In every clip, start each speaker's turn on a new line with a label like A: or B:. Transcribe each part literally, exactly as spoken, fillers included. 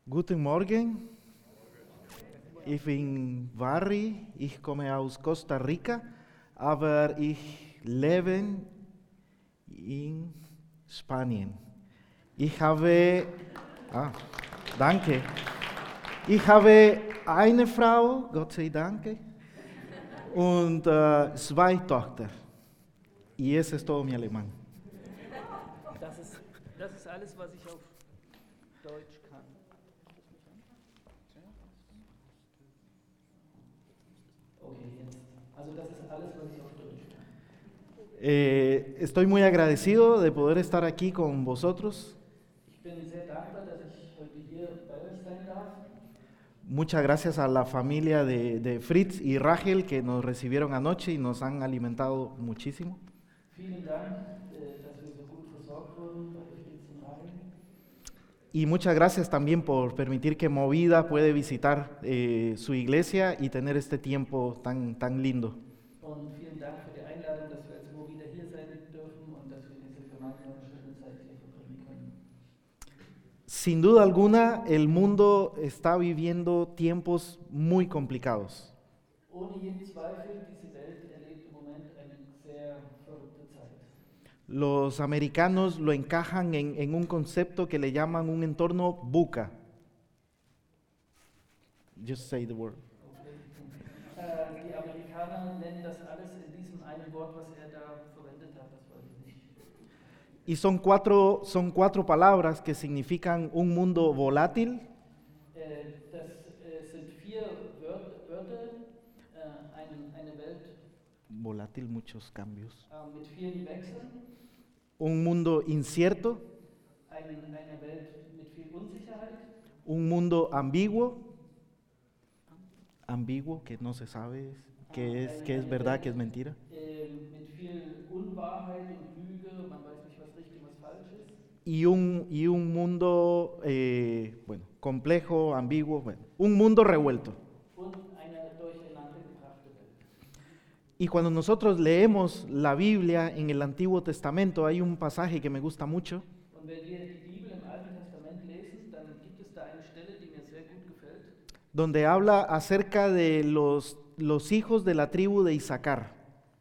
A: Guten Morgen, ich bin Barry, ich komme aus Costa Rica, aber ich lebe in Spanien. Ich habe, ah, danke, ich habe eine Frau, Gott sei Dank, und äh, zwei Tochter. Y ese es todo mi alemán.
B: Das ist, das ist alles, was ich auf Deutsch kann. Okay, jetzt. Also das ist alles, was ich auf Deutsch kann.
A: Eh, estoy muy agradecido de poder estar aquí con vosotros.
B: Ich bin sehr dankbar, dass ich heute hier bei euch sein darf.
A: Muchas gracias a la familia de, de Fritz y Rachel que nos recibieron anoche y nos han alimentado muchísimo.
B: Vielen Dank, äh, dass wir so gut versorgt wurden bei Fritz und Rachel.
A: Y muchas gracias también por permitir que Movida puede visitar eh, su iglesia y tener este tiempo tan, tan lindo.
B: Und vielen Dank für die Einladung, dass wir als Movida hier sein dürfen und dass wir diese gemeinsame schöne Zeit hier verbringen können.
A: Sin duda alguna, el mundo está viviendo tiempos muy complicados.
B: Ohne jeden Zweifel, diese Welt erlebt im Moment eine sehr verrückte Zeit.
A: Los americanos lo encajan en, en un concepto que le llaman un entorno buca. Just say the word.
B: Okay. Äh, die Amerikaner nennen das alles in diesem einen Wort, was er da verwendet hat, das weiß ich nicht.
A: Y son cuatro, son cuatro palabras que significan un mundo volátil,
B: Äh, das äh, sind vier Wör- Wörter, äh, ein, eine Welt
A: volátil, muchos cambios,
B: äh, mit vielen Wechseln,
A: un mundo incierto,
B: ein, eine Welt mit viel Unsicherheit,
A: un mundo ambiguo, ambiguo que no se sabe qué es, qué es verdad, qué es mentira,
B: äh, mit viel Unwahrheit und Lüge, man weiß nicht, was richtig, was falsch ist.
A: y un, y un mundo, eh, bueno, complejo, ambiguo, bueno, un mundo revuelto.
B: Und eine durcheinander gebrachte Welt.
A: Y cuando nosotros leemos la Biblia en el Antiguo Testamento, hay un pasaje que me gusta mucho,
B: Und wenn wir die Bibel im Alten Testament lesen, dann gibt es da eine Stelle, die mir sehr gut gefällt,
A: donde habla acerca de los, los hijos de la tribu de Isaacar.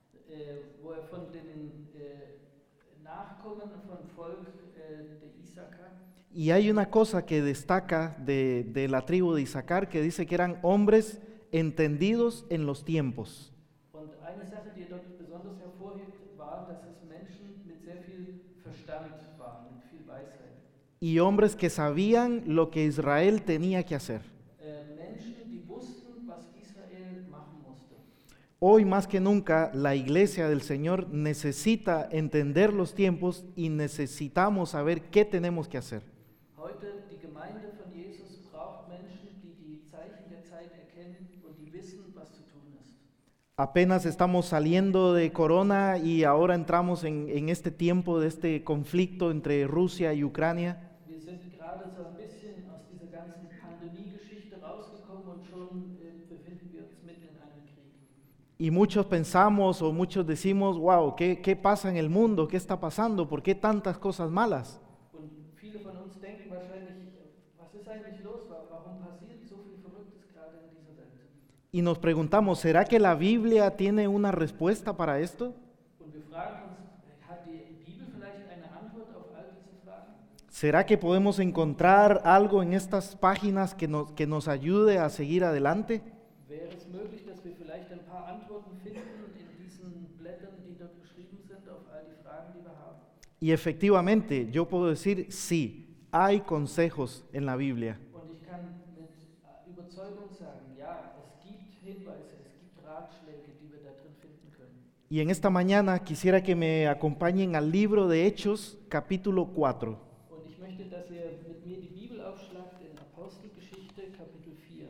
B: äh, wo er von den äh, Nachkommen vom Volk äh, der Isaker,
A: Y hay una cosa que destaca de, de la tribu de Isaacar que dice que eran hombres entendidos en los tiempos.
B: und eine Sache, die er dort besonders hervorhebt, war, dass es Menschen mit sehr viel Verstand waren, mit viel Weisheit.
A: Y hombres que sabían lo que Israel tenía que hacer.
B: Äh, Menschen, die wussten, was Israel machen musste.
A: Hoy más que nunca la iglesia del Señor necesita entender los tiempos y necesitamos saber qué tenemos que hacer.
B: Heute, die Gemeinde von Jesus braucht Menschen, die die Zeichen der Zeit erkennen und die wissen, was zu tun ist.
A: Apenas estamos saliendo de Corona y ahora entramos en, en este tiempo de este conflicto entre Rusia y Ucrania.
B: Wir sind gerade so ein bisschen aus dieser ganzen Pandemie-Geschichte rausgekommen und schon äh, befinden wir uns mitten in einem Krieg.
A: Y muchos pensamos o muchos decimos, wow, ¿qué, qué pasa en el mundo? ¿Qué está pasando? ¿Por qué tantas cosas malas?
B: Und viele von uns denken wahrscheinlich, was ist eigentlich los? Wa- Warum passiert so viel Verrücktes gerade in dieser Welt?
A: Y nos preguntamos, ¿será que la Biblia tiene una respuesta para esto?
B: Und wir fragen uns, hat die Bibel vielleicht eine Antwort auf all diese Fragen?
A: ¿Será que podemos encontrar algo en estas páginas que nos, que nos ayude a seguir adelante?
B: Wäre es möglich, dass wir vielleicht ein paar Antworten finden in diesen Blättern, die dort beschrieben sind, auf all die Fragen, die wir haben?
A: Y efectivamente, yo puedo decir, sí, hay consejos en la Biblia.
B: Und ich kann mit äh, Überzeugung sagen, ja, es gibt Hinweise, es gibt Ratschläge, die wir da drin finden können.
A: Y en esta mañana quisiera que me acompañen al libro de Hechos, capítulo cuatro.
B: Und ich möchte, dass ihr mit mir die Bibel aufschlagt in Apostelgeschichte, Kapitel vier.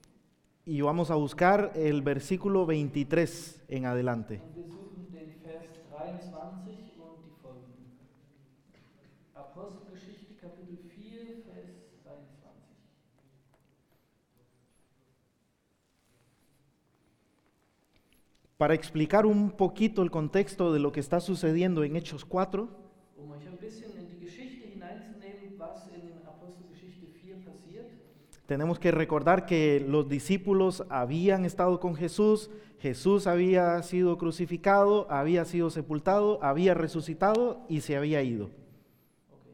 A: Y vamos a buscar el versículo veintitrés en adelante.
B: Und wir suchen den Vers dreiundzwanzig und die folgenden. Apostelgeschichte, Kapitel vier, Vers dreiundzwanzig.
A: Para explicar un poquito el contexto de lo que está sucediendo en Hechos cuatro,
B: Um euch ein bisschen in die Geschichte hineinzunehmen, was in Apostelgeschichte vier passiert,
A: Tenemos que recordar que los discípulos habían estado con Jesús, Jesús había sido crucificado, había sido sepultado, había resucitado y se había ido.
B: Okay.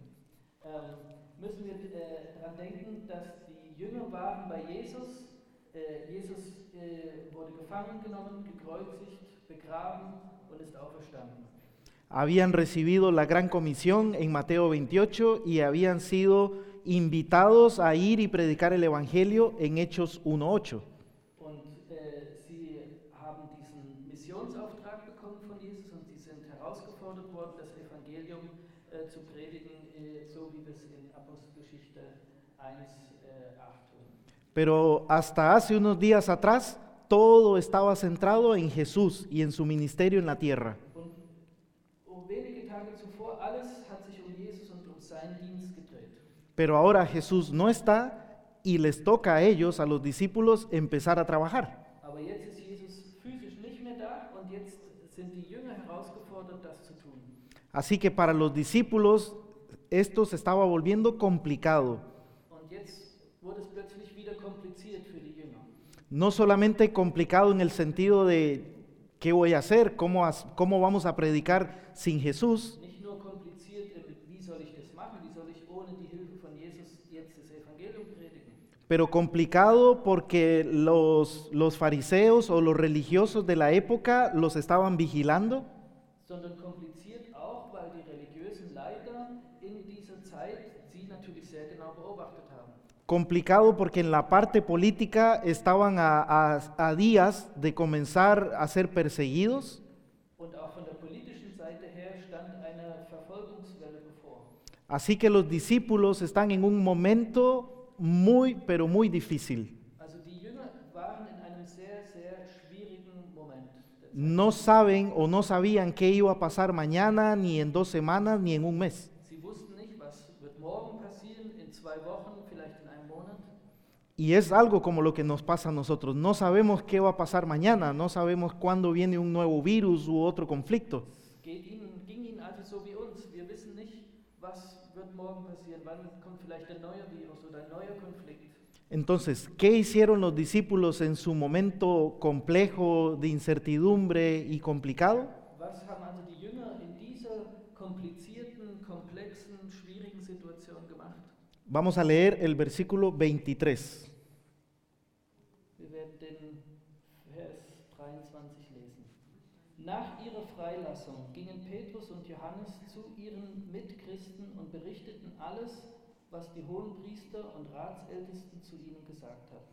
B: Ähm, müssen wir äh, daran denken, dass die Jünger waren bei Jesus. Äh, Jesus äh, wurde gefangen genommen, gekreuzigt, begraben und ist auferstanden.
A: Habían recibido la gran comisión en Mateo veintiocho y habían sido invitados a ir y predicar el Evangelio en Hechos uno ocho.
B: Und äh, sie haben diesen Missionsauftrag bekommen von Jesus und sie sind herausgefordert worden, das Evangelium äh, zu predigen, äh, so wie wir es in Apostelgeschichte eins acht tun.
A: Pero hasta hace unos días atrás, todo estaba centrado en Jesús y en su ministerio en la tierra.
B: Und um wenige Tage zuvor, alles hat sich um Jesus und um seinen Dienst gedreht.
A: Pero ahora Jesús no está y les toca a ellos, a los discípulos, empezar a trabajar.
B: Aber jetzt ist Jesus physisch nicht mehr da und jetzt sind die Jünger herausgefordert, das zu tun.
A: Así que para los discípulos esto se estaba volviendo complicado.
B: Und jetzt wurde es plötzlich wieder kompliziert für die Jünger.
A: No solamente complicado en el sentido de qué voy a hacer, cómo, as- cómo vamos a predicar sin Jesús,
B: Nicht nur kompliziert, im, wie soll ich das machen, wie soll ich ohne die Hilfe von Jesus jetzt das Evangelium predigen,
A: pero complicado porque los, los fariseos o los religiosos de la época los estaban vigilando.
B: sondern kompliziert auch, weil die religiösen Leiter in dieser Zeit sie natürlich sehr genau beobachtet haben.
A: Complicado porque en la parte política estaban a, a- a días de comenzar a ser perseguidos.
B: Und auch von der politischen Seite her stand eine Verfolgungswelle bevor.
A: Así que los discípulos están en un momento muy, pero muy difícil.
B: Also die Jünger waren in einem sehr, sehr schwierigen Moment. der Zeit.
A: No saben o no sabían qué iba a pasar mañana, ni en dos semanas, ni en un mes.
B: Sie wussten nicht, was wird morgen passieren, in zwei Wochen, vielleicht in einem Monat.
A: Y es algo como lo que nos pasa a nosotros. No sabemos qué va a pasar mañana, no sabemos cuándo viene un nuevo virus u otro conflicto.
B: Es geht ihnen, ging ihnen also so wie uns. Wir wissen nicht, was wird morgen passieren, wann kommt vielleicht ein neuer Virus oder ein neuer Konflikt.
A: Entonces, ¿qué hicieron los discípulos en su momento complejo de incertidumbre y complicado?
B: Was haben also die Jünger in dieser komplizierten, komplexen, schwierigen Situation gemacht?
A: Vamos a leer el versículo veintitrés.
B: Wir werden den Vers dreiundzwanzig lesen. Nach ihrer Freilassung gingen Petrus und Johannes zu ihren Mitchristen und berichteten alles, was die Hohenpriester und Ratsältesten zu ihnen gesagt hatten.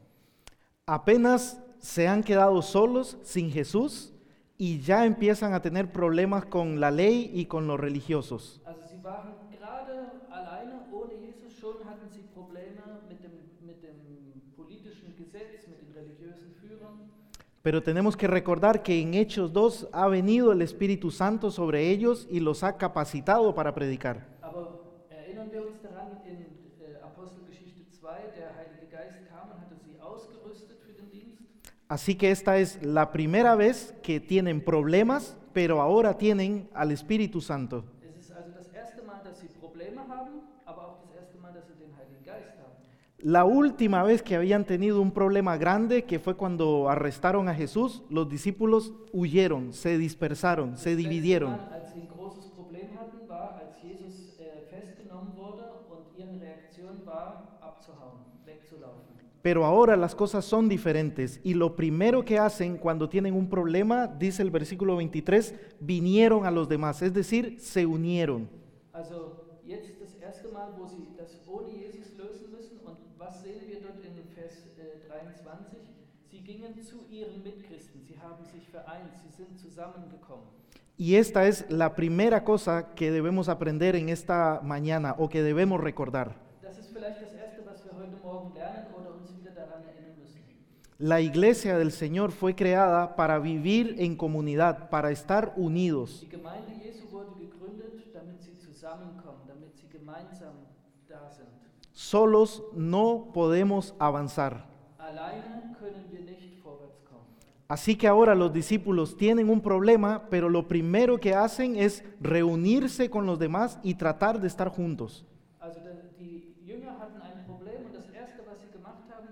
A: Apenas se han quedado solos, sin Jesús, y ya empiezan a tener problemas con la ley y con los religiosos.
B: Also sie waren gerade alleine, ohne Jesus, schon hatten sie Probleme mit dem, mit dem politischen Gesetz, mit den religiösen Führern.
A: Pero tenemos que recordar que en Hechos dos ha venido el Espíritu Santo sobre ellos y los ha capacitado para predicar.
B: Aber erinnern wir uns daran, in äh, Apostelgeschichte zwei, der Heilige Geist kam und hatte sie ausgerüstet für den Dienst.
A: Así que esta es la primera vez que tienen problemas, pero ahora tienen al Espíritu Santo.
B: Es ist also das erste Mal, dass sie Probleme haben, aber auch das erste Mal, dass sie den Heiligen Geist haben.
A: La última vez que habían tenido un problema grande, que fue cuando arrestaron a Jesús, los discípulos huyeron, se dispersaron, se
B: Das letzte
A: dividieron.
B: Mal, als sie ein großes Problem hatten, war, als Jesus äh, festgenommen wurde und ihre Reaktion war, abzuhauen, wegzulaufen.
A: Pero ahora las cosas son diferentes y lo primero que hacen cuando tienen un problema, dice el versículo veintitrés, vinieron a los demás, es decir, se unieron.
B: Also jetzt ist das erste Mal, wo sie das ohne Jesus lösen müssen. Und was sehen wir dort in Vers äh, dreiundzwanzig? Sie gingen zu ihren Mitchristen, sie haben sich vereint, sie sind zusammengekommen.
A: Y esta es la primera cosa que debemos aprender en esta mañana o que debemos recordar.
B: Das ist vielleicht das Erste, was wir heute Morgen lernen oder uns wieder daran erinnern müssen.
A: La iglesia del Señor fue creada para vivir en comunidad, para estar unidos.
B: Die Gemeinde Jesu wurde gegründet, damit sie zusammenkommen, damit sie gemeinsam da sind.
A: Solos no podemos avanzar.
B: Alleine können wir nicht vorwärts kommen.
A: Así que ahora los discípulos tienen un problema, pero lo primero que hacen es reunirse con los demás y tratar de estar juntos.
B: Also da- die Jünger hatten ein Problem und das Erste, was sie gemacht haben,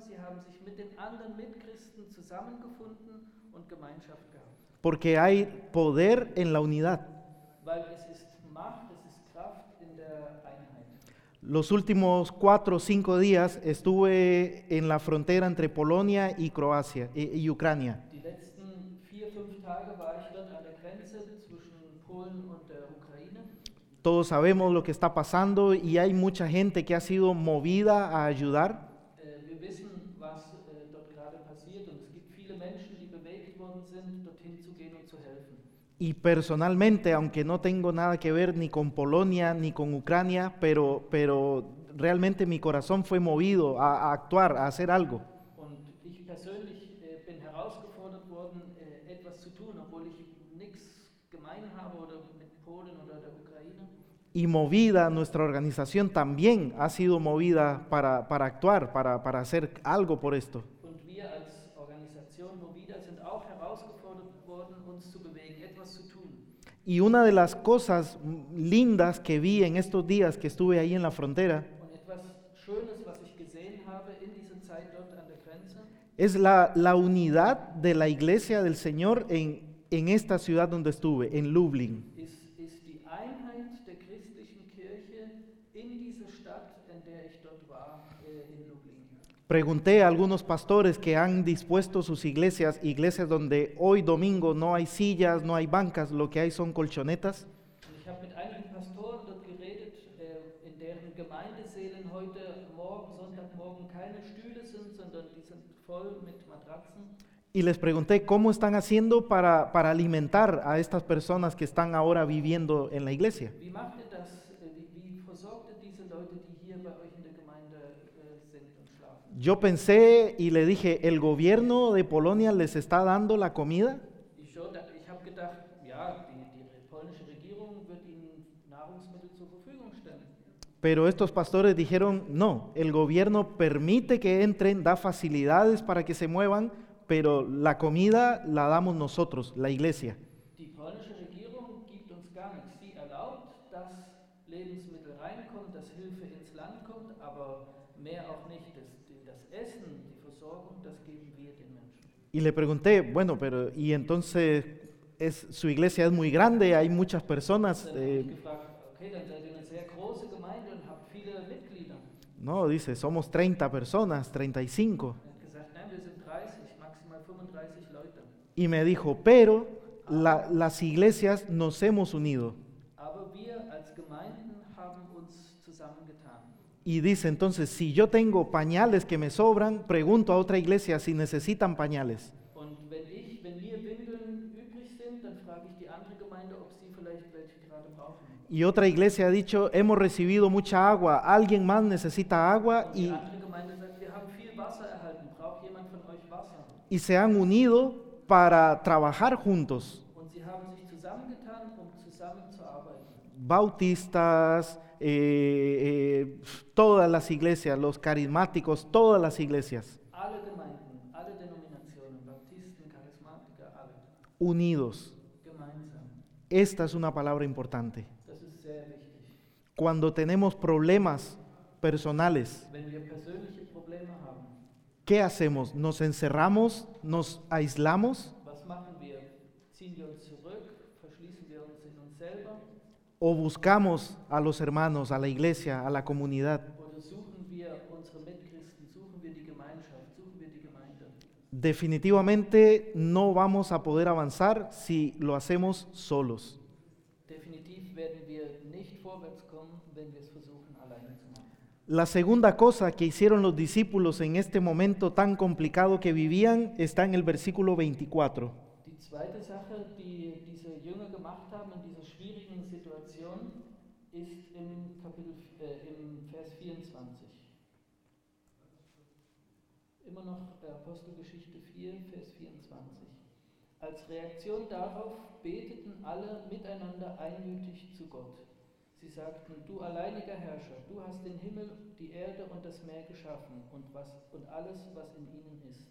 B: zusammengefunden und Gemeinschaft gehabt.
A: Porque hay poder en la unidad.
B: Weil es ist Macht, es ist Kraft in der Einheit.
A: Los últimos cuatro o cinco días estuve en la frontera entre Polonia y Croacia y, y Ucrania.
B: Die letzten vier, fünf Tage war ich dort an der Grenze zwischen Polen und der Ukraine.
A: Todos sabemos lo que está pasando y hay mucha gente que ha sido movida a ayudar.
B: Äh, wir wissen, was äh, dort gerade passiert, und es gibt viele Menschen, die bewegt worden sind, dorthin zu gehen und zu helfen.
A: Y personalmente, aunque no tengo nada que ver ni con Polonia ni con Ucrania, pero, pero realmente mi corazón fue movido a, a actuar, a hacer algo.
B: Und ich persönlich äh, bin herausgefordert worden, äh, etwas zu tun, obwohl ich nichts gemein habe oder mit Polen oder der Ukraine.
A: Y movida, nuestra organización también ha sido movida para, para actuar, para, para hacer algo por esto.
B: Und wir als Organisation Movida sind auch herausgefordert worden, uns zu bewegen, etwas zu tun.
A: Y una de las cosas lindas que vi en estos días que estuve ahí en la frontera
B: Und etwas Schönes, was ich gesehen habe in dieser Zeit dort an der Grenze,
A: es la, la unidad de la iglesia del Señor en, en esta ciudad donde estuve, en Lublin.
B: ist, ist die Einheit der christlichen Kirche in dieser Stadt, in der ich dort war, äh, in Lublin.
A: Pregunté a algunos pastores que han dispuesto sus iglesias, iglesias donde hoy domingo no hay sillas, no hay bancas, lo que hay son colchonetas.
B: Und ich habe mit einigen Pastoren dort geredet, äh, in deren Gemeindesälen heute morgen, Sonntagmorgen keine Stühle sind, sondern die sind voll mit Matratzen.
A: Y les pregunté cómo están haciendo para, para alimentar a estas personas que están ahora viviendo en la iglesia.
B: Wie macht ihr das? äh, Wie, wie versorgt ihr diese Leute, die hier bei euch in der Gemeinde äh, sind und schlafen?
A: Yo pensé y le dije, ¿el gobierno de Polonia les está dando la comida?
B: Ich, schon, ich habe gedacht, ja, die, die polnische Regierung wird ihnen Nahrungsmittel zur Verfügung stellen.
A: Pero estos pastores dijeron, no, el gobierno permite que entren, da facilidades para que se muevan, pero la comida la damos nosotros, la iglesia.
B: Die polnische Regierung gibt uns gar nichts. Sie erlaubt, dass Lebensmittel reinkommen, dass Hilfe ins Land kommt, aber mehr auch nicht. Das, das Essen, die Versorgung, das geben wir den Menschen.
A: Y le pregunté, bueno, pero y entonces es, su iglesia es muy grande, hay muchas personas.
B: Dann habe
A: eh,
B: ich gefragt, okay, dann seid ihr eine sehr große Gemeinde und habt viele Mitglieder.
A: no, dice, somos treinta personas, treinta y cinco.
B: Er hat gesagt, nein, wir sind dreißig, maximal fünfunddreißig Leute.
A: Y me dijo, pero la- las iglesias nos hemos unido.
B: Aber wir als Gemeinden haben uns zusammengetan.
A: Y dice, entonces, si yo tengo pañales que me sobran, pregunto a otra iglesia si necesitan pañales.
B: Und wenn ich, wenn mir Windeln übrig sind, dann frage ich die andere Gemeinde, ob sie vielleicht welche gerade brauchen.
A: Y otra iglesia ha dicho, hemos recibido mucha agua, alguien más necesita agua
B: Und die
A: y,
B: andere Gemeinde sagt, wir haben viel Wasser erhalten, braucht jemand von euch Wasser?
A: y se han unido para trabajar juntos.
B: Und sie haben sich zusammengetan, um zusammen zu arbeiten.
A: Bautistas, eh, eh, todas las iglesias, los carismáticos, todas las iglesias,
B: Alle Gemeinden, alle Denominationen, Baptisten, Charismatiker, alle,
A: unidos.
B: gemeinsam.
A: Esta es una palabra importante.
B: Das ist sehr wichtig.
A: Cuando tenemos problemas personales,
B: Wenn wir persönliche Probleme haben,
A: ¿qué hacemos? ¿Nos encerramos? ¿Nos aislamos?
B: was machen wir? Ziehen wir uns zurück? Verschließen wir uns in uns selber?
A: ¿O buscamos a los hermanos, a la iglesia, a la comunidad?
B: Oder suchen wir unsere Mitchristen, suchen wir die Gemeinschaft, suchen wir die Gemeinde?
A: Definitivamente no vamos a poder avanzar si lo hacemos solos.
B: Definitiv werden wir nicht vorwärts kommen, wenn wir es versuchen, alleine zu machen.
A: La segunda cosa que hicieron los discípulos en este momento tan complicado que vivían está en el versículo veinticuatro.
B: Die zweite Sache, die diese Jünger gemacht haben in dieser schwierigen Situation, ist im Kapitel, äh, im Vers vierundzwanzig. Immer noch äh, Apostelgeschichte vier, Vers vierundzwanzig. Als Reaktion darauf beteten alle miteinander einmütig zu Gott. Sie sagten, du alleiniger Herrscher, du hast den Himmel, die Erde und das Meer geschaffen und, was, und alles, was in ihnen ist.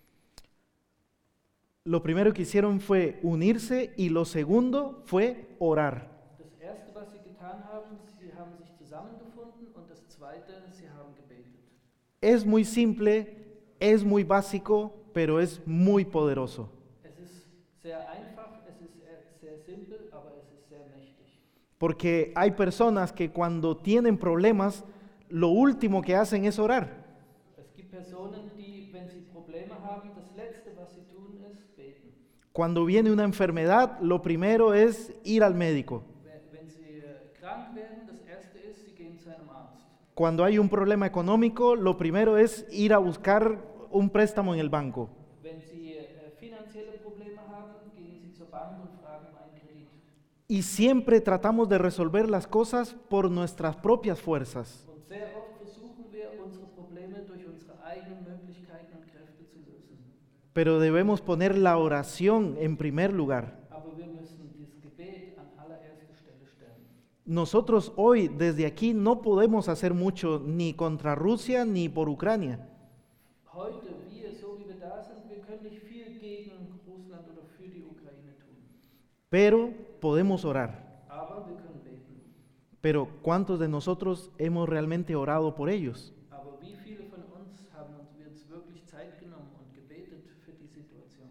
A: Lo primero que hicieron fue unirse y lo segundo fue orar.
B: Das erste, was sie getan haben, sie haben sich zusammengefunden, und das zweite, sie haben gebetet.
A: Es muy simple es muy básico, pero es muy poderoso.
B: Es ist sehr einfach, es ist sehr, sehr simpel, aber es ist sehr mächtig.
A: Porque hay personas que cuando tienen problemas, lo último que hacen es orar.
B: Es gibt Personen, die, wenn sie Probleme haben, das Letzte, was sie tun, ist beten.
A: Cuando viene una enfermedad, lo primero es ir al médico.
B: Wenn, wenn sie äh, krank werden, das Erste ist, sie gehen zu einem Arzt.
A: Cuando hay un problema económico, lo primero es ir a buscar un préstamo en el banco.
B: Wenn sie äh, finanzielle Probleme haben, gehen sie zur Bank und fragen um einen Kredit.
A: Y siempre tratamos de resolver las cosas por nuestras propias fuerzas.
B: Und sehr oft versuchen wir, unsere Probleme durch unsere eigenen Möglichkeiten und Kräfte zu lösen.
A: Pero debemos poner la oración en primer lugar.
B: Aber wir müssen das Gebet an allererste Stelle stellen.
A: Nosotros hoy desde aquí no podemos hacer mucho ni contra Rusia ni por Ucrania,
B: Heute, wir, so wie wir da sind, wir können nicht viel gegen Russland oder für die Ukraine tun.
A: pero podemos orar.
B: Aber wir können beten.
A: Pero ¿cuántos de nosotros hemos realmente orado por ellos?
B: Aber wie viele von uns haben uns, wir uns wirklich Zeit genommen und gebetet für die Situation?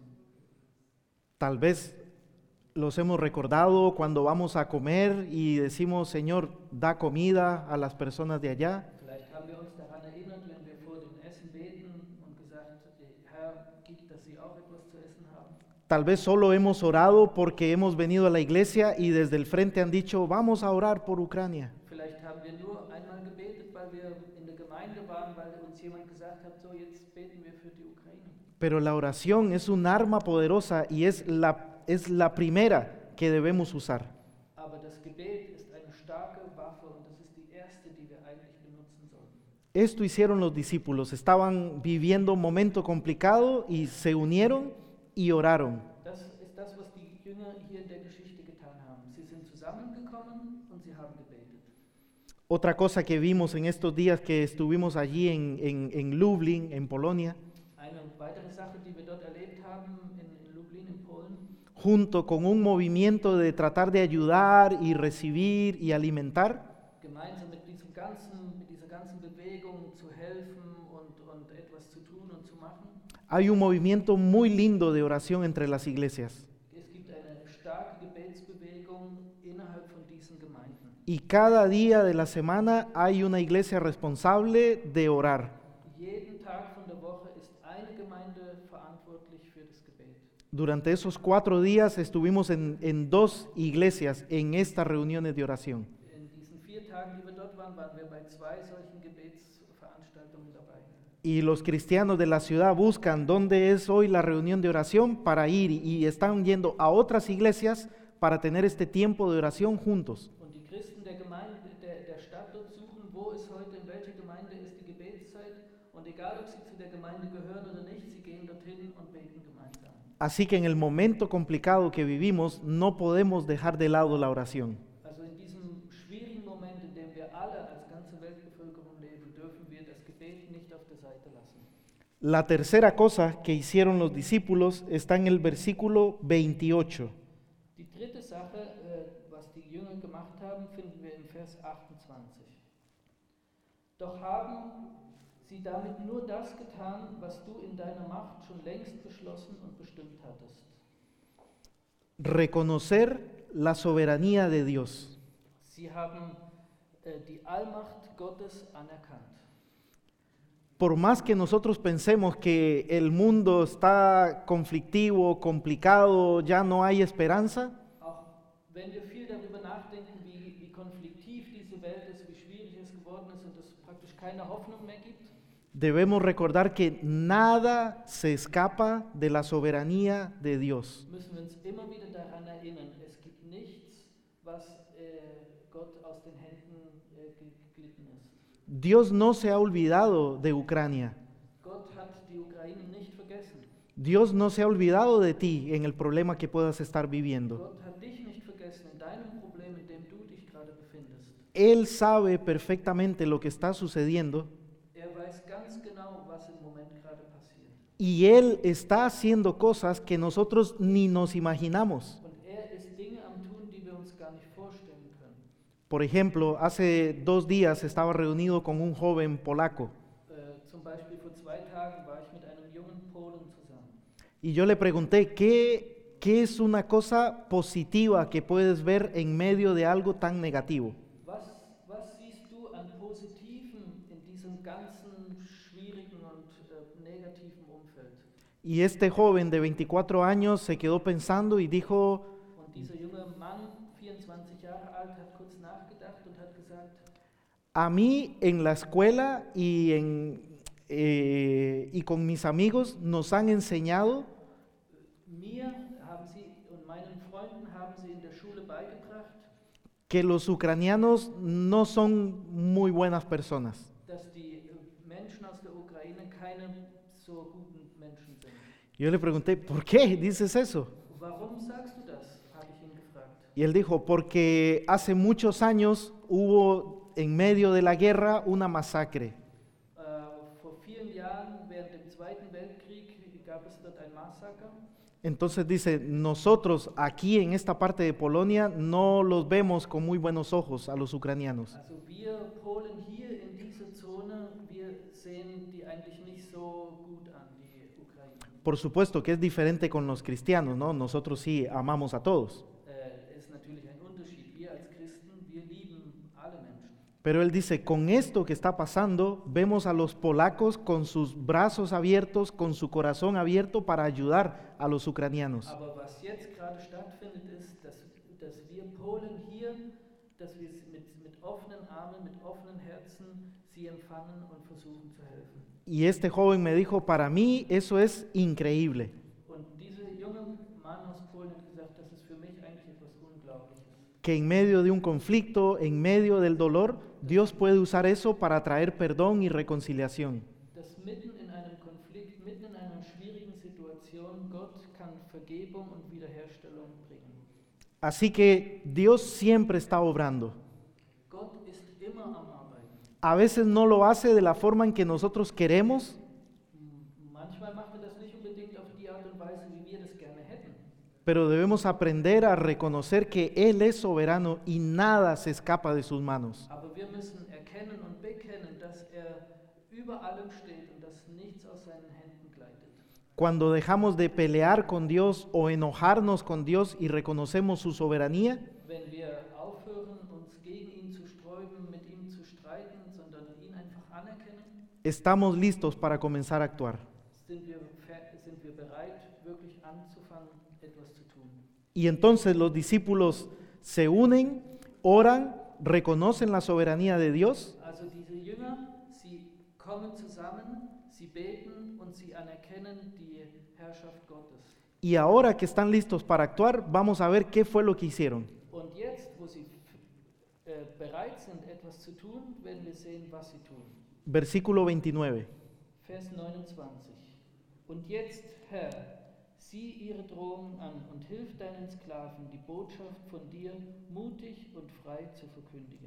A: Tal vez los hemos recordado cuando vamos a comer y decimos, Señor, da comida a las personas de allá.
B: Vielleicht haben wir uns daran erinnert, wenn wir vor dem Essen beten und gesagt, Herr, gib, dass sie auch etwas zu essen haben.
A: Tal vez solo hemos orado porque hemos venido a la iglesia y desde el frente han dicho, vamos a orar por Ucrania.
B: Vielleicht haben wir nur einmal gebetet, weil wir in der Gemeinde waren, weil uns jemand gesagt hat, so jetzt beten wir für die Ukraine.
A: Pero la oración es un arma poderosa y es la, es la primera que debemos usar.
B: Aber das Gebet ist eine starke Waffe und das ist die erste, die wir eigentlich benutzen sollen.
A: Esto hicieron los discípulos, estaban viviendo un momento complicado y se unieron y oraron.
B: Das ist das, was die Jünger hier in der Geschichte getan haben. Sie sind zusammengekommen und sie haben gebetet.
A: Otra cosa que vimos en estos días que estuvimos allí en, en, en Lublin, en Polonia,
B: Eine weitere Sache, die wir dort erlebt haben in, in Lublin in Polen,
A: junto con un movimiento de tratar de ayudar y recibir y alimentar,
B: gemeinsam mit, diesem ganzen, mit dieser ganzen Bewegung zu helfen und, und etwas zu tun und zu machen.
A: hay un movimiento muy lindo de oración entre las iglesias.
B: Es gibt eine starke Gebetsbewegung innerhalb von diesen Gemeinden.
A: Y cada día de la semana hay una iglesia responsable de orar.
B: Jeden Tag von der Woche ist eine Gemeinde verantwortlich für das Gebet.
A: Durante esos cuatro días estuvimos en, en dos iglesias en estas reuniones de oración.
B: In diesen vier Tagen, die wir dort waren, waren wir bei zwei solchen Gebetsveranstaltungen dabei.
A: Y los cristianos de la ciudad buscan dónde es hoy la reunión de oración para ir y están yendo a otras iglesias para tener este tiempo de oración juntos.
B: Und die Christen der Gemeinde, der, der Stadt dort suchen, wo ist heute, in welcher Gemeinde ist die Gebetszeit. Und egal, ob sie zu der Gemeinde gehören oder nicht, sie gehen dorthin und beten gemeinsam.
A: Así que en el momento complicado que vivimos no podemos dejar de lado la oración.
B: Also in diesem schwierigen Moment, in dem wir alle als ganze Weltbevölkerung leben, dürfen wir das Gebet nicht auf der Seite lassen.
A: La tercera cosa que hicieron los discípulos está en el versículo veintiocho.
B: Die dritte Sache, äh, was die Jünger gemacht haben, finden wir in Vers achtundzwanzig. Doch haben sie damit nur das getan, was du in deiner Macht schon längst beschlossen und bestimmt hattest.
A: Reconocer la soberanía de Dios.
B: Sie haben äh, die Allmacht Gottes anerkannt.
A: Por más que nosotros pensemos que el mundo está conflictivo, complicado, ya no hay esperanza,
B: Auch wenn wir viel darüber nachdenken, wie, wie konfliktiv diese Welt ist, wie schwierig es geworden ist und es praktisch keine Hoffnung mehr gibt,
A: debemos recordar que nada se escapa de la soberanía de Dios.
B: müssen wir uns immer wieder daran erinnern, es gibt nichts, was äh, Gott aus den Händen äh, geglitten ist.
A: Dios no se ha olvidado de Ucrania.
B: Gott hat die Ukraine nicht vergessen.
A: Dios no se ha olvidado de ti en el problema que puedas estar viviendo.
B: Gott hat dich nicht vergessen in deinem Problem, in dem du dich gerade befindest.
A: Él sabe perfectamente lo que está sucediendo
B: Er weiß ganz genau, was im Moment gerade passiert.
A: y Él está haciendo cosas que nosotros ni nos imaginamos.
B: Und er ist Dinge am tun, die wir uns gar nicht vorstellen können.
A: Por ejemplo, hace dos días estaba reunido con un joven polaco
B: Äh, zum Zum Beispiel vor zwei Tagen war ich mit einem jungen Polen zusammen.
A: Y yo le pregunté, ¿qué, qué es una cosa positiva que puedes ver en medio de algo tan negativo?
B: Was, was siehst du an Positiven in diesem ganzen schwierigen und äh, negativen Umfeld?
A: Y este joven de veinticuatro años se quedó pensando y dijo,
B: Und dieser junge Mann, vierundzwanzig Jahre alt, hat kurz nachgedacht und hat gesagt,
A: a mí en la escuela y, en, eh, y con mis amigos nos han enseñado
B: mir haben sie und meinen Freunden haben sie in der Schule beigebracht,
A: que los ucranianos no son muy buenas personas.
B: dass die Menschen aus der Ukraine keine so guten Menschen sind.
A: Yo le pregunté, ¿por qué dices eso?
B: Warum sagst du das? Habe ich ihn gefragt.
A: Y él dijo, porque hace muchos años hubo en medio de la guerra una masacre.
B: Äh, vor vielen Jahren, während dem Zweiten Weltkrieg, gab es dort ein Massaker.
A: Entonces dice, nosotros aquí en esta parte de Polonia no los vemos con muy buenos ojos a los ucranianos.
B: Also wir Polen hier in dieser Zone, wir sehen die eigentlich nicht so gut an, die Ukraine.
A: Por supuesto que es diferente con los cristianos, ¿no? Nosotros sí amamos a todos.
B: Äh, ist natürlich ein Unterschied. Wir als Christen, wir lieben alle Menschen.
A: Pero él dice, con esto que está pasando, vemos a los polacos con sus brazos abiertos, con su corazón abierto para ayudar a los ucranianos.
B: Aber was jetzt gerade stattfindet, ist, dass, dass wir Polen hier, dass wir mit, mit offenen Armen, mit offenen Herzen sie empfangen und versuchen zu helfen.
A: Y este joven me dijo, para mí eso es increíble.
B: Und dieser junge Mann aus Polen hat gesagt, das ist für mich eigentlich etwas Unglaubliches.
A: Que en medio de un conflicto, en medio del dolor, Dios puede usar eso para traer perdón y reconciliación.
B: Dass mitten in einem Konflikt, mitten in einer schwierigen Situation, Gott kann Vergebung und Wiederherstellung bringen.
A: Así que Dios siempre está obrando.
B: Gott ist immer am Arbeiten.
A: A veces no lo hace de la forma en que nosotros queremos,
B: Manchmal macht er das nicht unbedingt auf die Art und Weise, wie wir das gerne hätten.
A: pero debemos aprender a reconocer que Él es soberano y nada se escapa de sus manos.
B: Aber wir müssen erkennen und bekennen, dass er über allem steht und dass nichts aus seinen Händen gleitet.
A: Cuando dejamos de pelear con Dios o enojarnos con Dios y reconocemos su soberanía,
B: Wenn wir aufhören, uns gegen ihn zu sträuben, mit ihm zu streiten, sondern ihn einfach anerkennen,
A: estamos listos para comenzar a actuar.
B: sind wir, fe- sind wir bereit, wirklich anzufangen, etwas zu tun.
A: Y entonces los discípulos se unen, oran, reconocen la soberanía de Dios
B: Also diese Jünger, sie kommen zusammen, sie beten und sie anerkennen die Herrschaft Gottes.
A: y ahora que están listos para actuar, vamos a ver qué fue lo que hicieron.
B: Und jetzt, wo sie äh, bereit sind, etwas zu tun, werden wir sehen, was sie tun.
A: Versículo veintinueve.
B: Vers neunundzwanzig. Und jetzt, Herr, sieh ihre Drohungen an und hilf deinen Sklaven, die Botschaft von dir mutig und frei zu verkündigen.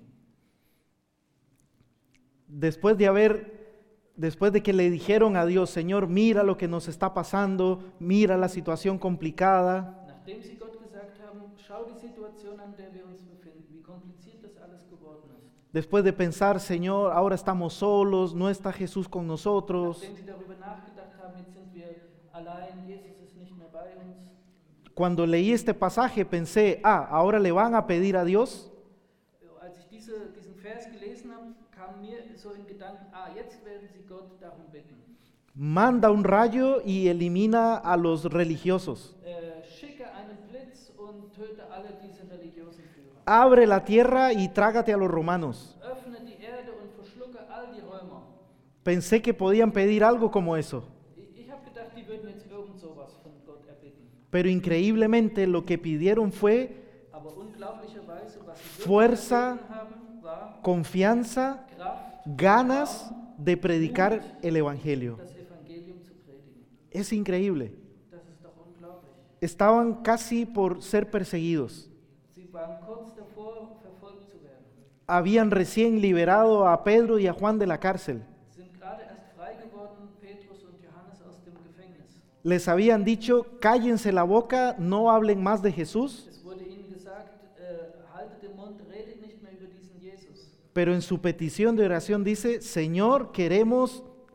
A: Después de haber, después de que le dijeron a Dios, Señor, mira lo que nos está pasando, mira la situación complicada,
B: Nachdem sie Gott gesagt haben, schau die Situation an, der wir uns befinden, wie kompliziert das alles geworden ist.
A: después de pensar, Señor, ahora estamos solos, no está Jesús con nosotros.
B: Nachdem sie darüber nachgedacht haben, jetzt sind wir allein, Jesus ist nicht mehr bei uns.
A: Cuando leí este pasaje pensé, ah, ahora le van a pedir a Dios.
B: Als ich diese, diesen Vers gelesen habe, kam mir so in Gedanken, ah, jetzt werden sie Gott darum bitten.
A: Manda un rayo y elimina a los religiosos.
B: Äh, schicke einen Blitz und töte alle diese religiösen Führer.
A: Abre la tierra y trágate a los romanos.
B: Öffne die Erde und verschlucke all die Römer.
A: Pensé que podían pedir algo como eso,
B: Ich, ich habe gedacht, die würden jetzt irgend sowas von Gott erbitten.
A: pero increíblemente lo que pidieron fue
B: Aber unglaublicherweise, was sie wirklich
A: Fuerza,
B: erbeten haben, war
A: confianza,
B: Kraft,
A: ganas de predicar el Evangelio.
B: das Evangelium zu predigen.
A: Es increíble.
B: Das ist doch unglaublich.
A: Estaban casi por ser perseguidos.
B: Sie waren kurz davor, verfolgt zu werden.
A: Habían recién liberado a Pedro y a Juan de la cárcel.
B: Sind gerade erst frei geworden, Petrus und Johannes aus dem Gefängnis.
A: Les habían dicho, cállense la boca, no hablen más de Jesús.
B: Es wurde ihnen gesagt, äh, haltet den Mund, redet nicht mehr über diesen Jesus.
A: Pero en su petición de oración dice, Señor, queremos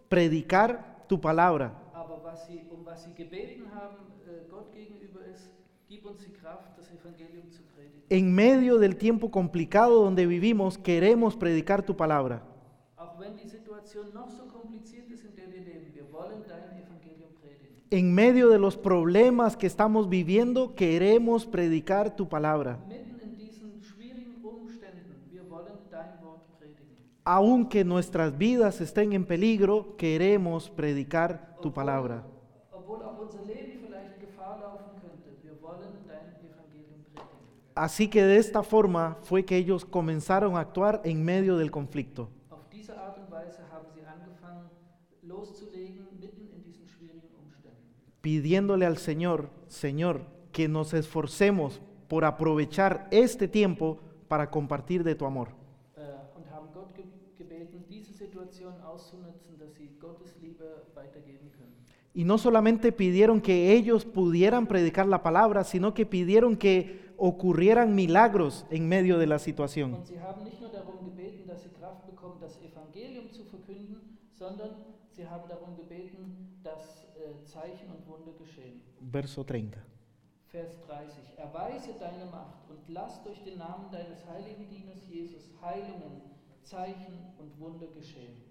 A: predicar tu palabra.
B: Aber was sie, um was sie gebeten haben, äh, Gott gegenüber ist, gib uns die Kraft, das Evangelium zu predigen.
A: En medio del tiempo complicado donde vivimos, queremos predicar tu palabra.
B: Auch wenn die Situation noch so kompliziert ist, in der wir leben, wir wollen dein Evangelium predigen.
A: En medio de los problemas que estamos viviendo, queremos predicar tu palabra.
B: Mitten in diesen schwierigen Umständen, wir wollen dein Wort predigen.
A: Aunque nuestras vidas estén en peligro, queremos predicar tu palabra.
B: Obwohl auch unser Leben vielleicht Gefahr laufen könnte, wir wollen dein Evangelium predigen.
A: Así que de esta forma fue que ellos comenzaron a actuar en medio del conflicto.
B: Auf diese Art und Weise haben sie angefangen, loszulegen, mitten in diesen schwierigen Umständen.
A: Pidiéndole al Señor, Señor, que nos esforcemos por aprovechar este tiempo para compartir de tu amor.
B: Äh, und haben Gott ge gebeten, diese Situation auszunutzen, dass sie Gottes Liebe weitergeben können.
A: Y no solamente pidieron que ellos pudieran predicar la palabra, sino que pidieron que ocurrieran milagros en medio de la situación.
B: Und sie haben nicht nur darum gebeten, dass sie Kraft bekommen, das Evangelium zu verkünden, sondern sie haben darum gebeten, dass äh, Zeichen und Wunder geschehen.
A: Verso treinta.
B: Vers dreißig. Erweise deine Macht und lass durch den Namen deines heiligen Dieners Jesus Heilungen, Zeichen und Wunder geschehen.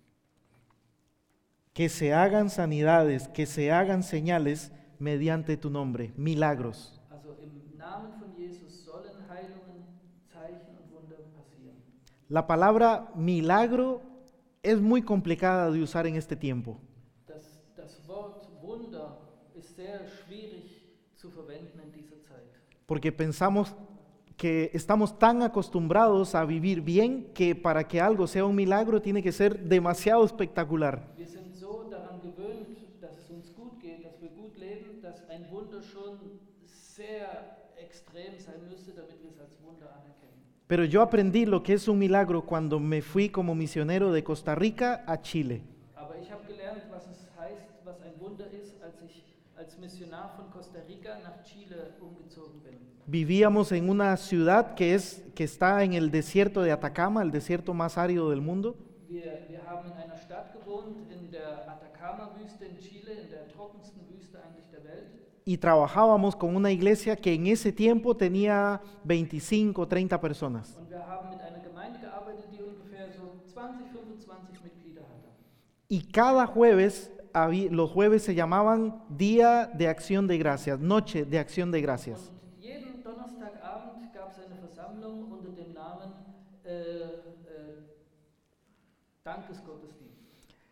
A: Que se hagan sanidades, que se hagan señales mediante tu nombre, milagros.
B: Also im Namen von Jesus sollen Heilungen, Zeichen und Wunder passieren.
A: La palabra milagro es muy complicada de usar en este tiempo,
B: Das, das Wort Wunder ist sehr schwierig zu verwenden in dieser Zeit.
A: porque pensamos que estamos tan acostumbrados a vivir bien que para que algo sea un milagro tiene que ser demasiado espectacular.
B: Wir sind so daran gewöhnt, dass es uns gut geht, dass wir gut leben, dass ein Wunder schon sehr extrem sein müsste, damit wir es als Wunder anerkennen.
A: Pero yo aprendí lo que es un milagro cuando me fui como misionero de Costa Rica a Chile.
B: Aber ich habe gelernt, was es heißt, was ein Wunder ist, als ich als Missionar von Costa Rica nach Chile umgezogen bin.
A: Vivíamos en una ciudad que, es, que está en el desierto de Atacama, el desierto más árido del mundo.
B: Wir, wir haben in einer Stadt gewohnt, in der Atacama-Wüste in Chile, in der trockensten Wüste eigentlich der Welt.
A: Y trabajábamos con una iglesia que en ese tiempo tenía veinticinco, treinta personas.
B: Und wir haben mit einer Gemeinde gearbeitet, die ungefähr so zwanzig, fünfundzwanzig Mitglieder hatte.
A: Y cada jueves, habí- los jueves se llamaban Día de Acción de Gracias, Noche de Acción de Gracias.
B: Und jeden Donnerstagabend gab es eine Versammlung unter dem Namen äh, äh, Dankesgottesdienst.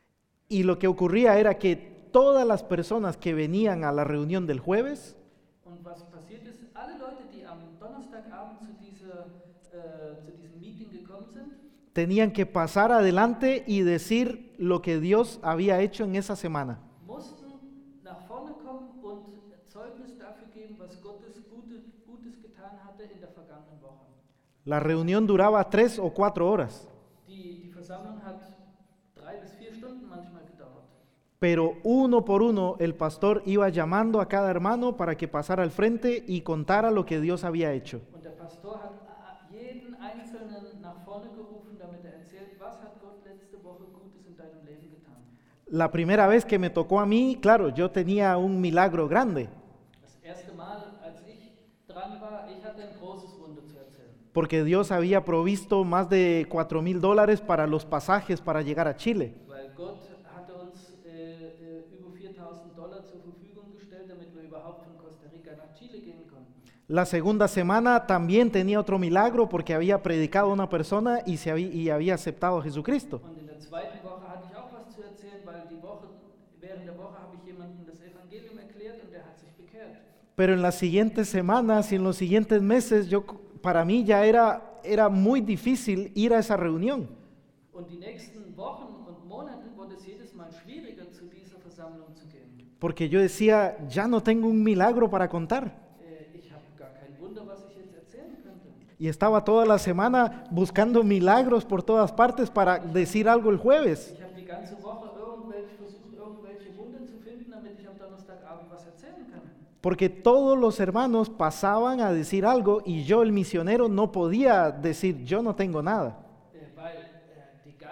A: Y lo que ocurría era que todas las personas que venían a la reunión del jueves
B: Und was passiert ist, alle Leute, die am Donnerstagabend zu, dieser, äh, zu diesem Meeting gekommen sind,
A: tenían que pasar adelante y decir lo que Dios había hecho en esa semana.
B: mussten nach vorne kommen und Zeugnis dafür geben, was Gottes Gute, Gutes getan hatte in der vergangenen Woche.
A: La reunión duraba tres o cuatro horas,
B: Die, die Versammlung hat drei bis vier Stunden manchmal gedauert.
A: pero uno por uno el pastor iba llamando a cada hermano para que pasara al frente y contara lo que Dios había hecho.
B: Und der Pastor hat a- jeden Einzelnen nach vorne gerufen, damit er erzählt, was hat Gott letzte Woche Gutes in deinem Leben getan.
A: La primera vez que me tocó a mí, claro, yo tenía un milagro grande,
B: Das erste Mal, als ich dran war, ich hatte ein großes Wunder zu erzählen.
A: porque Dios había provisto más de cuatro mil dólares para los pasajes para llegar a Chile.
B: Weil Gott hatte uns äh, äh, über viertausend Dollar zur Verfügung gestellt, damit wir überhaupt von Costa Rica nach Chile gehen konnten.
A: La segunda semana también tenía otro milagro porque había predicado a una persona y, se había, y había aceptado a Jesucristo.
B: Und in der zweiten Woche hatte ich auch was zu erzählen, weil die Woche, während der Woche habe ich jemandem das Evangelium erklärt und der hat sich bekehrt.
A: Pero en las siguientes semanas y en los siguientes meses, yo, para mí ya era, era muy difícil ir a esa reunión.
B: Und die nächsten Wochen und Monate wurde es jedes Mal schwieriger, zu dieser Versammlung zu gehen.
A: Porque yo decía, ya no tengo un milagro para contar.
B: Äh, Ich habe gar kein Wunder, was ich jetzt erzählen könnte.
A: Y estaba toda la semana buscando milagros por todas partes para decir algo el jueves.
B: Ich habe die ganze Woche irgendwelche, versucht, irgendwelche Wunder zu finden, damit ich am Donnerstagabend was erzählen kann.
A: Porque todos los hermanos pasaban a decir algo y yo, el misionero, no podía decir, yo no tengo nada.
B: Äh, Weil äh, die ganze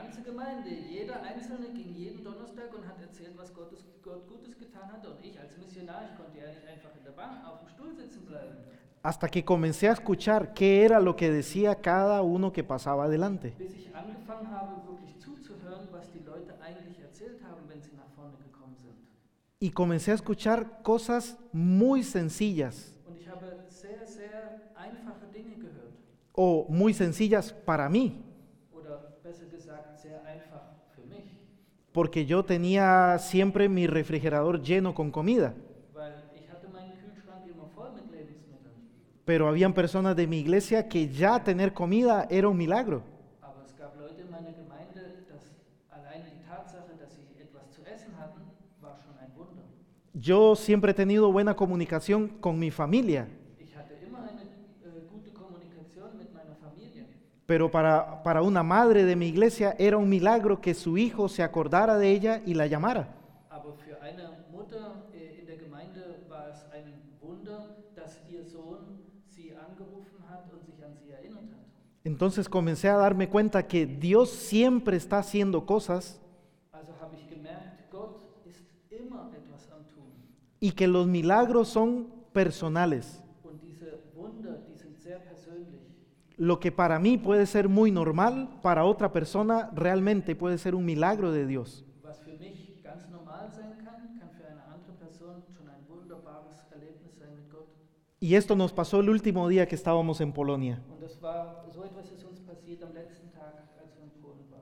B: ganze Gemeinde, jeder Einzelne ging jeden Donnerstag und hat erzählt, was Gottes, Gott Gutes getan hatte. Und ich als Missionar, ich konnte ja nicht einfach in der Bank auf dem Stuhl sitzen bleiben.
A: Hasta que comencé a escuchar qué era lo que decía cada uno que pasaba adelante.
B: Bis ich angefangen habe, wirklich zuzuhören, was die Leute eigentlich erzählt haben, wenn sie nach vorne gekommen sind.
A: Y comencé a escuchar cosas muy sencillas
B: Und ich habe sehr, sehr einfache Dinge gehört.
A: o muy sencillas para mí,
B: Oder besser gesagt, sehr einfach für mich.
A: porque yo tenía siempre mi refrigerador lleno con comida.
B: Weil ich hatte meinen Kühlschrank immer voll mit Lebensmitteln.
A: Pero habían personas de mi iglesia que ya tener comida era un milagro.
B: Aber es gab Leute in meiner Gemeinde, dass allein die Tatsache, dass sie etwas zu essen hatten, war schon ein Wunder.
A: Yo siempre he tenido buena comunicación con mi familia,
B: Ich hatte immer eine äh, gute Kommunikation mit meiner Familie.
A: pero para, para una madre de mi iglesia era un milagro que su hijo se acordara de ella y la llamara.
B: Aber für eine Mutter äh, in der Gemeinde war es ein Wunder, dass ihr Sohn sie angerufen hat und sich an sie erinnert hat.
A: Entonces comencé a darme cuenta que Dios siempre está haciendo cosas
B: Also habe ich gemerkt, Gott ist immer etwas am Tun.
A: y que los milagros son personales.
B: Und diese Wunder, die sind sehr persönlich.
A: Lo que para mí puede ser muy normal, para otra persona realmente puede ser un milagro de Dios.
B: Was für mich ganz normal sein kann, kann für eine andere Person schon ein wunderbares Erlebnis sein mit Gott.
A: Y esto nos pasó el último día que estábamos en Polonia.
B: Und das war, so etwas ist uns passiert am letzten Tag, als wir in Polen waren.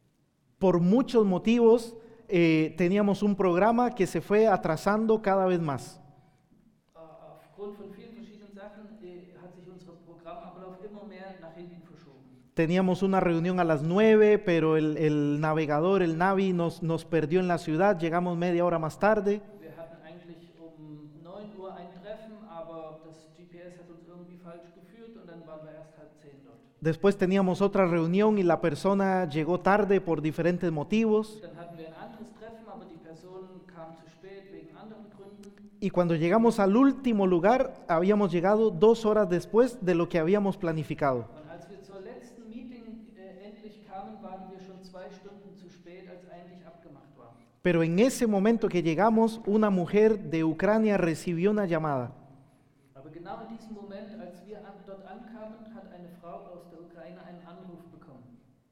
A: Por muchos motivos eh, teníamos un programa que se fue atrasando cada vez más.
B: Äh, Aufgrund von vielen verschiedenen Sachen äh, hat sich unser Programmablauf immer mehr nach hinten verschoben.
A: Teníamos una reunión a las nueve, pero el, el navegador, el Navi, nos, nos perdió en la ciudad, llegamos media hora más tarde.
B: Wir hatten eigentlich um neun Uhr ein Treffen, aber das G P S hat uns irgendwie falsch geführt und dann waren wir erst halb zehn dort.
A: Después teníamos otra reunión y la persona llegó tarde por diferentes motivos.
B: Dann hatten wir ein anderes Treffen, aber die Person kam zu spät wegen anderen Gründen.
A: Y cuando llegamos al último lugar, habíamos llegado dos horas después de lo que habíamos planificado.
B: Und als wir zur letzten Meeting äh, endlich kamen, waren wir schon zwei Stunden zu spät, als eigentlich abgemacht war.
A: Pero en ese momento que llegamos, una mujer de Ucrania recibió una llamada.
B: Aber genau in diesem Moment, als wir an, dort ankamen, hat eine Frau aus der Ukraine einen Anruf bekommen.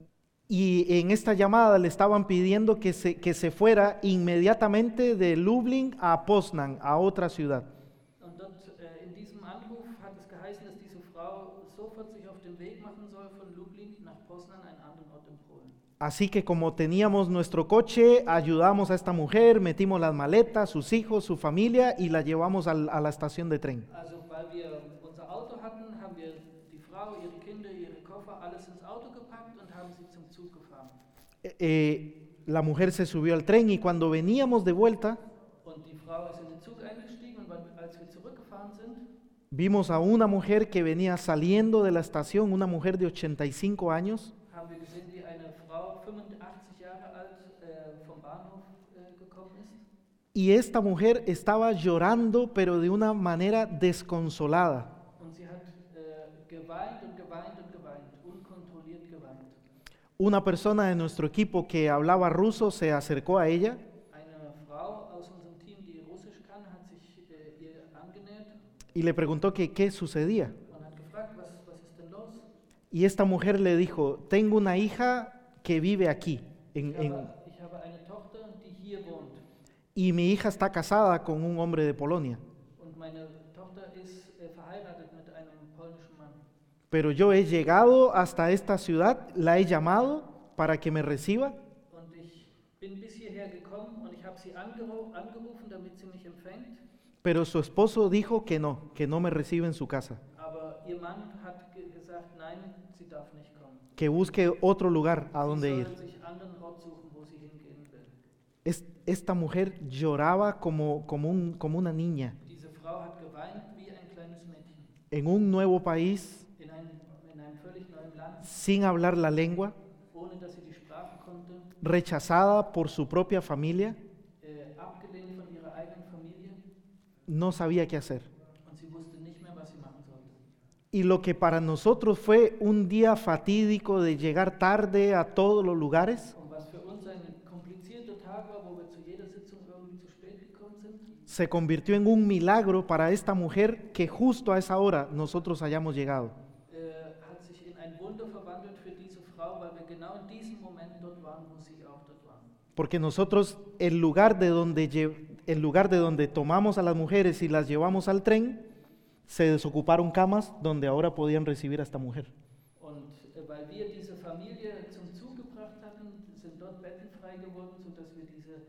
A: Y en esta llamada le estaban pidiendo que se, que se fuera inmediatamente de Lublin a Poznan, a otra ciudad.
B: Und dort äh, in diesem Anruf hat es geheißen, dass diese Frau sofort sich auf den Weg machen soll von Lublin nach Poznan, einen anderen Ort in Polen.
A: Así que como teníamos nuestro coche, ayudamos a esta mujer, metimos las maletas, sus hijos, su familia y la llevamos al- a la estación de tren.
B: Also weil wir unser Auto hatten, haben wir die Frau, ihre Kinder, ihre Koffer, alles ins Auto gepackt und haben sie zum Zug gefahren.
A: Eh, eh, la mujer se subió al tren y cuando veníamos de vuelta,
B: Und die Frau ist in den Zug eingestiegen und wann- als wir zurückgefahren sind,
A: vimos a una mujer que venía saliendo de la estación, una mujer de ochenta y cinco años,
B: haben wir gesehen, wie eine Frau, fünfundachtzig Jahre alt, äh, vom Bahnhof äh, gekommen ist.
A: y esta mujer estaba llorando, pero de una manera desconsolada.
B: Und sie hat äh, geweint und geweint und geweint, unkontrolliert geweint.
A: Una persona de nuestro equipo que hablaba ruso se acercó a ella
B: Eine Frau aus unserem Team, die Russisch kann, hat sich äh, ihr angenähert
A: y le preguntó que qué sucedía.
B: und hat gefragt, was, was ist denn los?
A: Y esta mujer le dijo, tengo una hija que vive aquí, en-
B: Ich
A: en-
B: habe, ich habe eine Tochter, die hier wohnt.
A: y mi hija está casada con un hombre de Polonia.
B: Und meine Tochter ist äh, verheiratet mit einem polnischen Mann.
A: Pero yo he llegado hasta esta ciudad, la he llamado para que me reciba,
B: Und ich bin bis hierher gekommen und ich habe sie angeru angerufen, damit sie mich empfängt.
A: pero su esposo dijo que no, que no me recibe en su casa,
B: Aber ihr Mann hat ge gesagt, nein, sie darf nicht kommen.
A: que busque otro lugar a
B: Sie
A: donde
B: soll
A: ir.
B: sich anderen Ort suchen, wo sie hingehen will.
A: Es- esta mujer lloraba como, como, un- como una niña
B: Diese Frau hat geweint wie ein kleines Mädchen.
A: en un nuevo país,
B: In einem, in einem völlig neuen Land,
A: sin hablar la lengua,
B: ohne dass sie die Sprache konnte,
A: rechazada por su propia familia,
B: äh, abgelehnt von ihrer eigenen Familie
A: no sabía qué hacer.
B: und sie wusste nicht mehr, was sie machen sollte.
A: Y lo que para nosotros fue un día fatídico de llegar tarde a todos los lugares,
B: Und was für uns ein komplizierter Tag war, wo wir zu jeder Sitzung irgendwie zu spät gekommen sind,
A: se convirtió en un milagro para esta mujer que justo a esa hora nosotros hayamos llegado.
B: äh, hat sich in ein Wunder verwandelt für diese Frau, weil wir genau in diesem Moment dort waren, wo sie auch dort waren.
A: Porque nosotros, el lugar de donde, lle- el lugar de donde tomamos a las mujeres y las llevamos al tren, se desocuparon camas donde ahora podían recibir a esta mujer.
B: Und äh, weil wir diese Familie zum Zug gebracht hatten, sind dort Betten frei geworden, sodass wir diese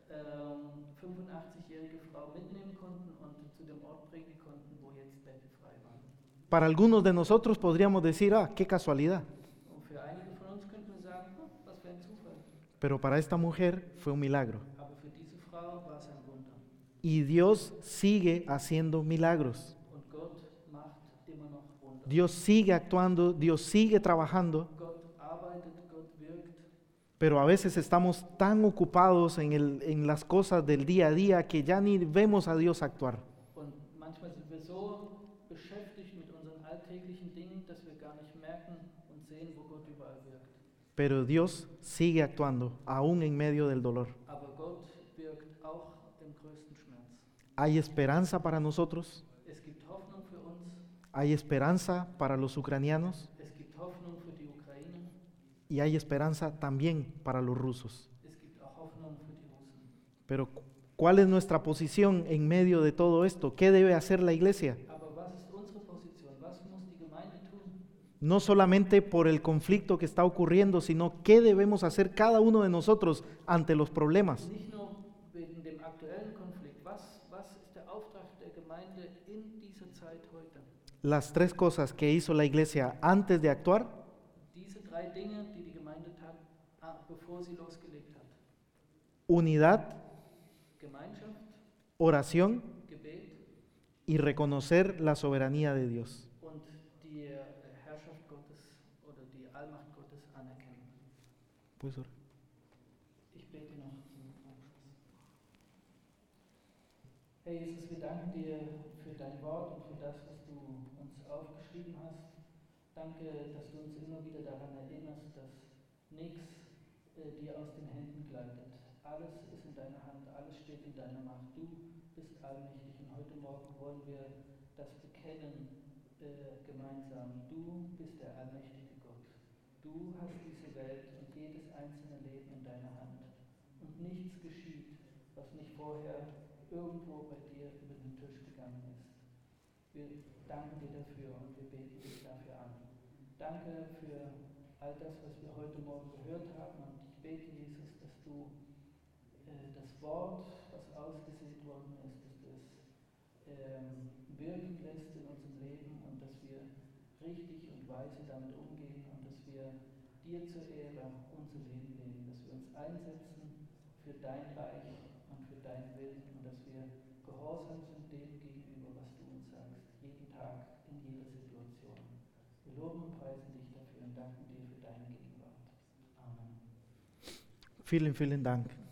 B: ähm, fünfundachtzig-jährige Frau mitnehmen konnten und zu dem Ort bringen konnten, wo jetzt Betten frei waren.
A: Para algunos de nosotros podríamos decir, ah, qué casualidad.
B: Und für einige von uns könnten wir sagen, "Hm, was für ein Zufall."
A: Pero para esta mujer fue un milagro.
B: Aber für diese Frau war es ein Wunder.
A: Y Dios sigue haciendo milagros.
B: Und Gott macht immer noch Wunder.
A: Dios sigue actuando, Dios sigue trabajando,
B: Gott arbeitet, Gott wirkt.
A: pero a veces estamos tan ocupados en, el, en las cosas del día a día que ya ni vemos a Dios actuar.
B: Und manchmal sind wir so beschäftigt mit unseren alltäglichen Dingen, dass wir gar nicht merken und sehen, wo Gott überall wirkt.
A: Pero Dios sigue actuando, aún en medio del dolor.
B: Aber Gott wirkt auch im größten Schmerz.
A: Hay esperanza para nosotros,
B: Es gibt Hoffnung für uns,
A: hay esperanza para los ucranianos
B: es gibt Hoffnung für die Ukraine,
A: y hay esperanza también para los rusos.
B: es gibt auch Hoffnung für die Russen.
A: Pero cu- ¿cuál es nuestra posición en medio de todo esto? ¿Qué debe hacer la iglesia?
B: Aber was ist unsere Position? Was muss die Gemeinde tun?
A: No solamente por el conflicto que está ocurriendo, sino qué debemos hacer cada uno de nosotros ante los problemas.
B: Nicht nur wegen dem aktuellen Konflikt. Was, was ist der Auftrag der Gemeinde in dieser Zeit heute?
A: Las tres cosas que hizo la iglesia antes de actuar:
B: Diese drei Dinge, die die Gemeinde tat, ah, bevor sie losgelegt hat.
A: unidad,
B: Gemeinschaft,
A: oración
B: Gebet
A: y reconocer la soberanía de Dios.
B: und die äh, Herrschaft Gottes oder die Allmacht Gottes anerkennen.
A: Pues, ora.
B: Ich bete noch zum Abschluss. Herr Jesus, wir danken dir für dein Wort und für das, was du uns aufgeschrieben hast. Danke, dass du uns immer wieder daran erinnerst, dass nichts äh, dir aus den Händen gleitet. Alles ist in deiner Hand, alles steht in deiner Macht. Du bist allmächtig und heute Morgen wollen wir das bekennen äh, gemeinsam. Du bist der allmächtige Gott. Du hast diese Welt und jedes einzelne Leben in deiner Hand. Und nichts geschieht, was nicht vorher irgendwo bei dir über den Tisch gegangen ist. Wir danken dir dafür und wir beten dich dafür an. Danke für all das, was wir heute Morgen gehört haben und ich bete, Jesus, dass du äh, das Wort, was ausgesät worden ist, dass du es ähm, wirken lässt in unserem Leben und dass wir richtig und weise damit umgehen und dass wir dir zur Ehre unser Leben leben, dass wir uns einsetzen für dein Reich und für deinen Willen und dass wir gehorsam sind dem gegenüber, was du uns sagst, jeden Tag, in jeder Situation. Wir loben und preisen dich dafür und danken dir für deine Gegenwart. Amen.
A: Vielen, vielen Dank.